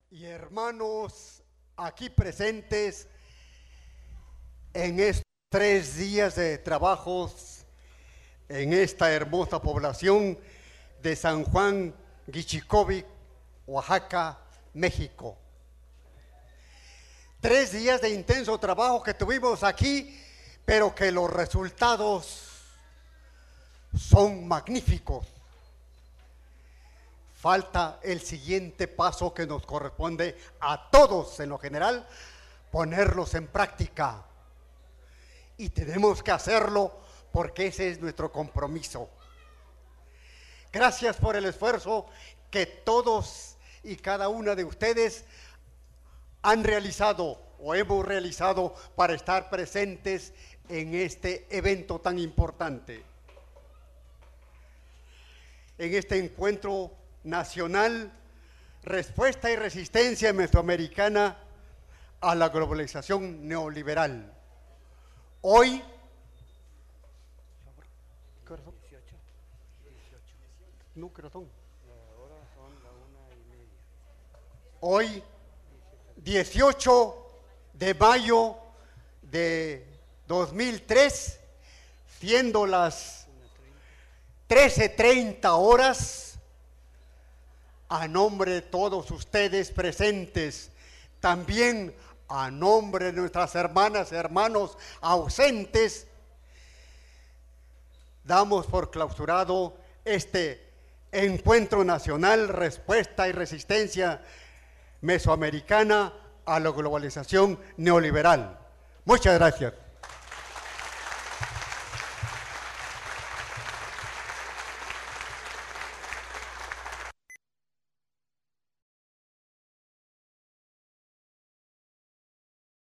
y hermanos aquí presentes en estos 3 días de trabajos en esta hermosa población de San Juan Guichicovic, Oaxaca, México. 3 días de intenso trabajo que tuvimos aquí, pero que los resultados son magníficos. Falta el siguiente paso que nos corresponde a todos en lo general, ponerlos en práctica. Y tenemos que hacerlo porque ese es nuestro compromiso. Gracias por el esfuerzo que todos y cada una de ustedes han realizado o hemos realizado para estar presentes en este evento tan importante. En este encuentro nacional, respuesta y resistencia mesoamericana a la globalización neoliberal. Hoy, ¿qué hora son? 18. No, ¿qué hora son? Ahora son la 1:30. Hoy, 18 de mayo de 2003, siendo las 13:30 horas, a nombre de todos ustedes presentes, también a nombre de nuestras hermanas y hermanos ausentes, damos por clausurado este encuentro nacional, respuesta y resistencia mesoamericana a la globalización neoliberal. Muchas gracias.